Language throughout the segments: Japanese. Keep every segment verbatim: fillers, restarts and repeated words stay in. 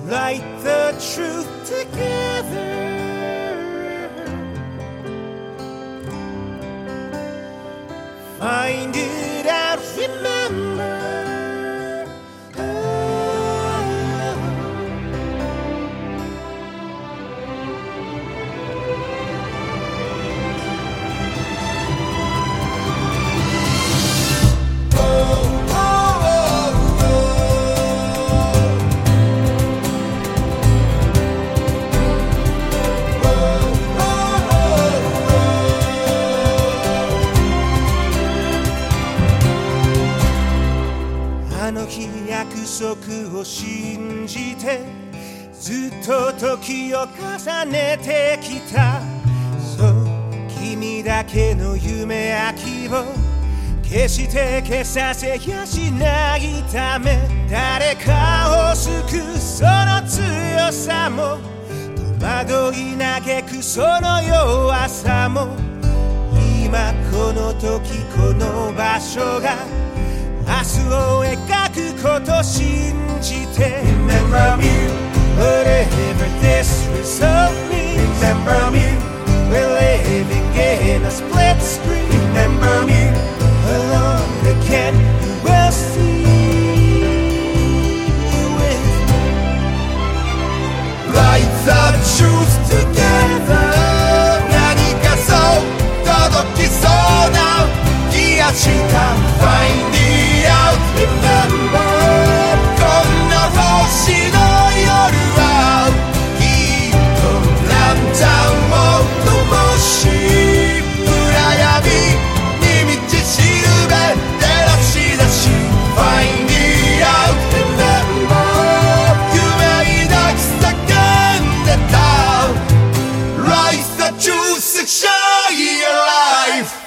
Light the truth together. Find it out, remember.あの日約束を信じてずっと時を重ねてきた。そう君だけの夢や希望決して消させやしないため、誰かを救うその強さも戸惑い嘆くその弱さも、今この時この場所が明日を描くこと信じて。 Remember me, whatever this result means. Remember me, we're living in a split screen. Remember me, alone again, you will see with me. Light the truth together. 何かそう届きそうな気がした。 Find it out, remember. こんな星の夜はきっとランタンを灯し、暗闇に道しるべ照らし出し。 Find it out, remember. 夢抱き叫んでた。 Rise the truth, shine your life.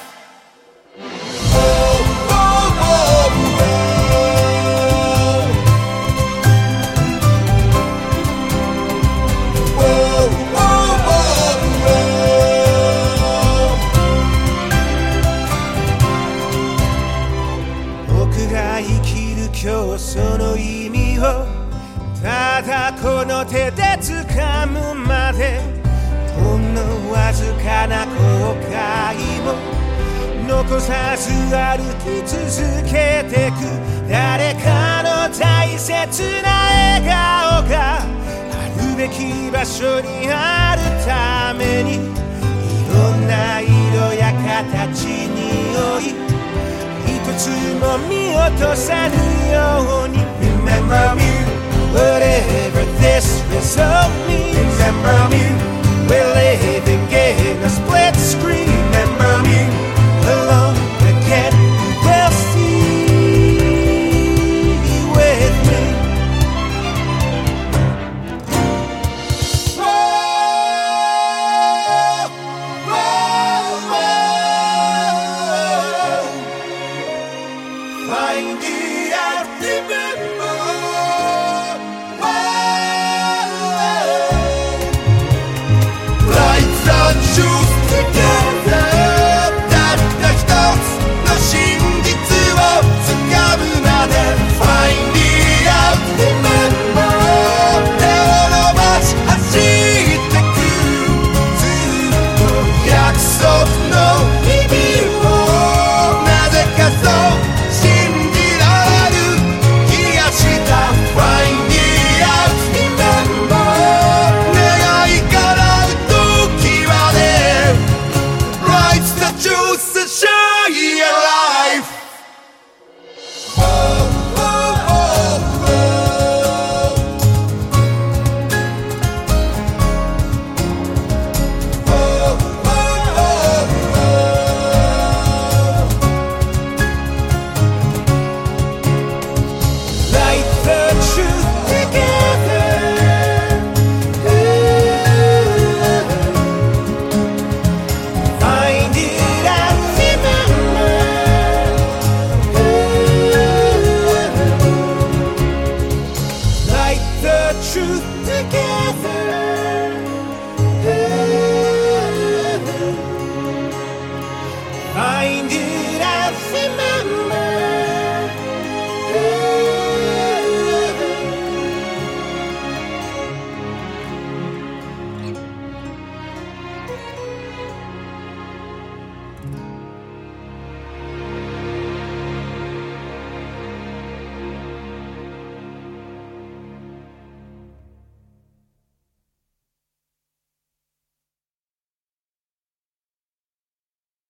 今日その意味をただこの手で掴むまで、ほんのわずかな後悔も残さず歩き続けてく。誰かの大切な笑顔があるべき場所にあるために、いろんな色や形におい一つも見落とさぬように。 Remember me, whatever this result means. Remember me, we're living in a split screen. Remember me, alone again, you will see with me. Whoa, whoa, whoa. Find it out, remember. Light the truth together. たった一つの真実をつかむまで。 Find it out, remember. 手を伸ばし走ってく。ずっと約束の日々をなぜかそう信じられる気がした。 Find it out, remember. 願い叶う時まで。 Light the truth and shine your life. Oh, oh, oh, oh. Oh, oh, oh, oh. Light the truth together. Find it out, remember. Light the truth together. Find it